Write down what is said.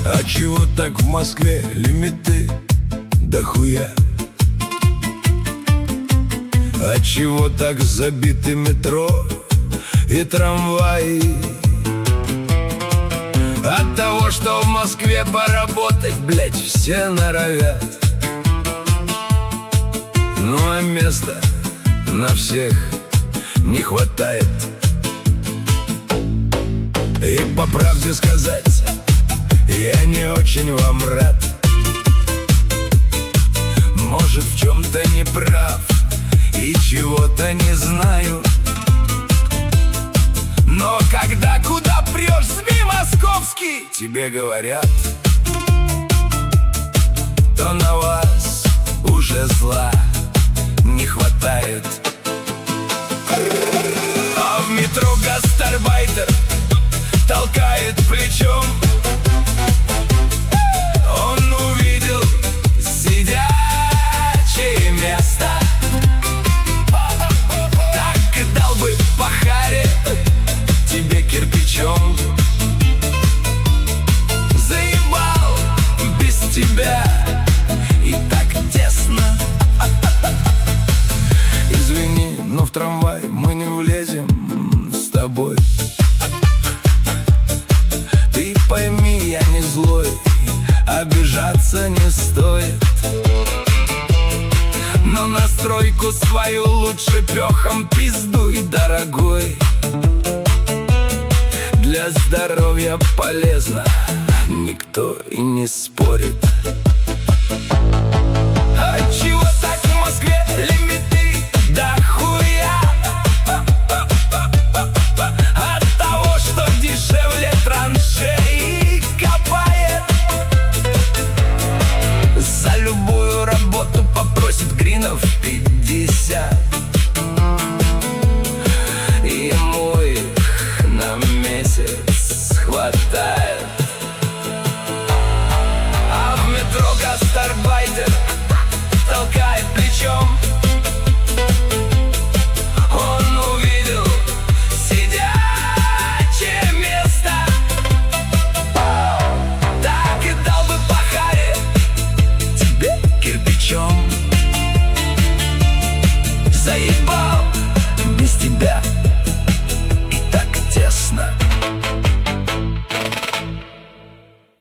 А чего так в Москве лимиты дохуя? А чего так забиты метро и трамваи? От того, что в Москве поработать, блять, все норовят. Ну а места на всех не хватает. И по правде сказать, я не очень вам рад. Может, в чем-то не прав и чего-то не знаю. Но когда куда прешь, СМИ московский тебе говорят, то на вас уже зла не хватает. А в метро гастарбайтер толкает плечом. Он увидел сидячее место. Так и дал бы по харе тебе кирпичом. Заебал без тебя и так тесно. Извини, но в трамвай мы не влезем с тобой. Ты пойми, я не злой, обижаться не стоит. Но на стройку свою лучше пехом пиздуй, дорогой. Для здоровья полезно, никто и не спорит. А чего так в Москве лимиты дохуя? От того, что дешевле траншеи копает. За любую работу попросит гринов 50. Ему их на месяц хватает. А в метро гастарбайтер толкает плечом. Он увидел сидячее место. Так и дал бы по харе тебе кирпичом. Заебал без тебя